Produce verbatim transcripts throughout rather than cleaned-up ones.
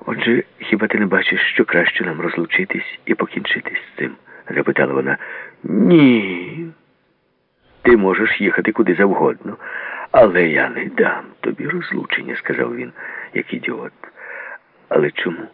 Отже, хіба ти не бачиш, що краще нам розлучитись і покінчитись з цим? Запитала вона. Ні. Ти можеш їхати куди завгодно. Але я не дам тобі розлучення, сказав він, як ідіот. Але чому?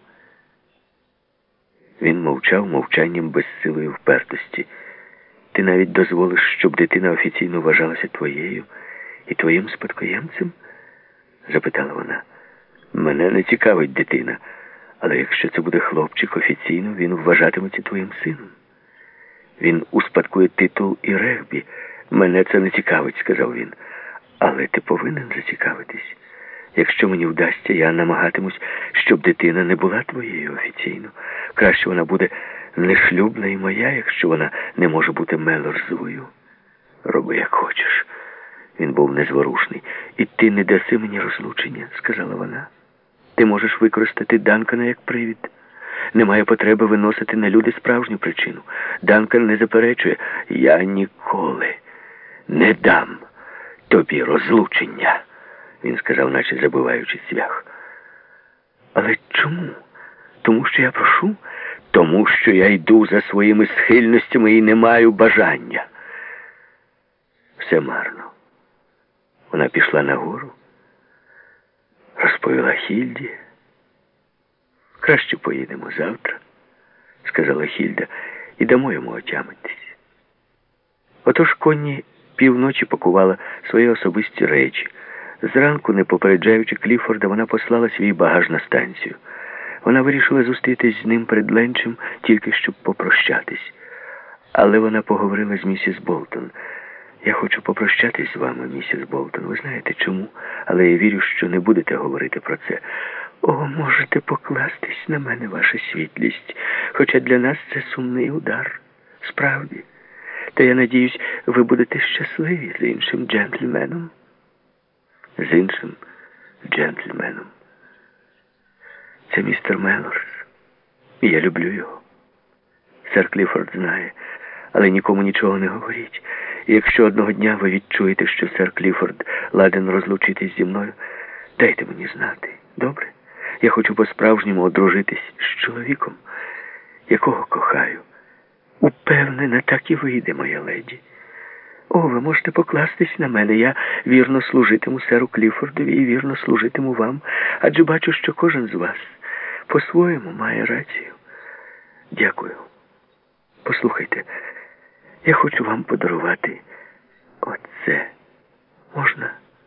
Він мовчав мовчанням безсилої впертості. Ти навіть дозволиш, щоб дитина офіційно вважалася твоєю і твоїм спадкоємцем? Запитала вона. Мене не цікавить дитина, але якщо це буде хлопчик офіційно, він вважатиметься твоїм сином. Він успадкує титул і регбі. Мене це не цікавить, сказав він. Але ти повинен зацікавитись. Якщо мені вдасться, я намагатимусь, щоб дитина не була твоєю офіційно. Краще вона буде нешлюбна і моя, якщо вона не може бути Мелорзовою. Роби, як хочеш. Він був незворушний. І ти не даси мені розлучення, сказала вона. Ти можеш використати Данкана як привід. Немає потреби виносити на люди справжню причину. Данкан не заперечує. Я ніколи не дам тобі розлучення, він сказав, наче забиваючи цвях. Але чому? Тому що я прошу? Тому що я йду за своїми схильностями і не маю бажання. Все марно. Вона пішла нагору, розповіла Хільді. Краще поїдемо завтра, сказала Хільда, і дамо йому отямитись. Отож Конні півночі пакувала свої особисті речі. Зранку, не попереджаючи Кліфорда, вона послала свій багаж на станцію. Вона вирішила зустрітись з ним перед ленчем, тільки щоб попрощатись. Але вона поговорила з місіс Болтон. Я хочу попрощатись з вами, місіс Болтон. Ви знаєте чому? Але я вірю, що не будете говорити про це. О, можете покластись на мене, ваша світлість. Хоча для нас це сумний удар. Справді. Та я надіюсь, ви будете щасливі з іншим джентльменом. З іншим джентльменом. Це містер Мелорс. І я люблю його. Сер Кліфорд знає, але нікому нічого не говоріть. І якщо одного дня ви відчуєте, що сер Кліфорд ладен розлучитись зі мною, дайте мені знати. Добре? Я хочу по-справжньому одружитись з чоловіком, якого кохаю. Упевнена, так і вийде, моя леді. О, ви можете покластись на мене. Я вірно служитиму серу Кліфордові і вірно служитиму вам, адже бачу, що кожен з вас по-своєму має рацію. Дякую. Послухайте, я хочу вам подарувати оце. Можна?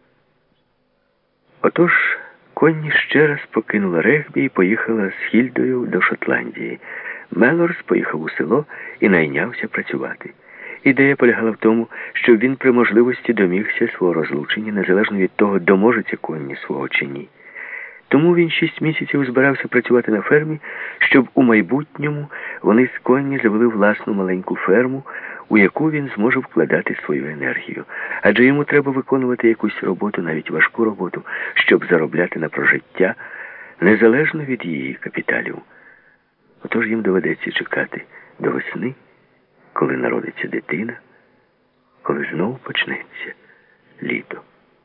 Отож, Конні ще раз покинула регбі і поїхала з Хільдою до Шотландії. Мелорс поїхав у село і найнявся працювати. Ідея полягала в тому, щоб він при можливості домігся свого розлучення, незалежно від того, доможеться Конні свого чи ні. Тому він шість місяців збирався працювати на фермі, щоб у майбутньому вони з Конні завели власну маленьку ферму, у яку він зможе вкладати свою енергію. Адже йому треба виконувати якусь роботу, навіть важку роботу, щоб заробляти на прожиття, незалежно від її капіталів. Отож їм доведеться чекати до весни, коли народиться дитина, коли знову почнеться літо.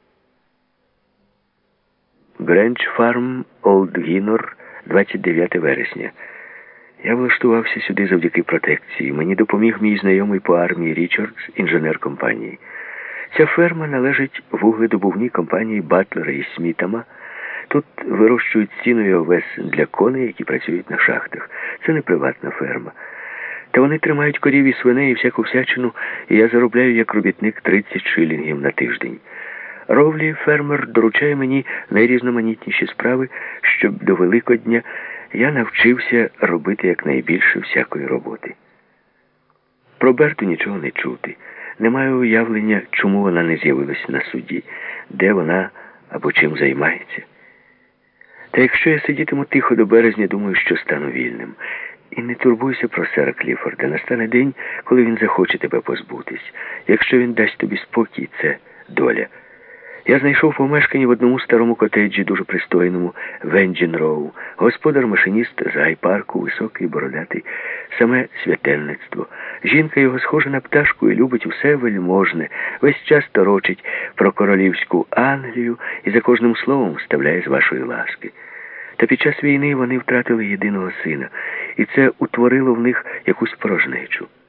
Гренч Фарм, Олд Гінор, двадцять дев'яте вересня. Я влаштувався сюди завдяки протекції. Мені допоміг мій знайомий по армії Річардс, інженер компанії. Ця ферма належить вугледобувній компанії Батлера і Смітама. Тут вирощують сіно і овес для коней, які працюють на шахтах. Це не приватна ферма. Та вони тримають корів і свиней і всяку всячину, і я заробляю як робітник тридцять шилінгів на тиждень. Ровлі фермер доручає мені найрізноманітніші справи, щоб до Великодня я навчився робити якнайбільше всякої роботи. Про Берту нічого не чути. Не маю уявлення, чому вона не з'явилась на суді, де вона або чим займається. Та якщо я сидітиму тихо до березня, думаю, що стану вільним. І не турбуйся про сера Кліфорда. Настане день, коли він захоче тебе позбутись. Якщо він дасть тобі спокій, це доля. Я знайшов помешкання в одному старому котеджі, дуже пристойному, в Енджін-Роу. Господар-машиніст з гай-парку, високий, бородатий, саме святенництво. Жінка його схожа на пташку і любить усе вельможне, весь час торочить про королівську Англію і за кожним словом вставляє з вашої ласки. Та під час війни вони втратили єдиного сина, і це утворило в них якусь порожнечу.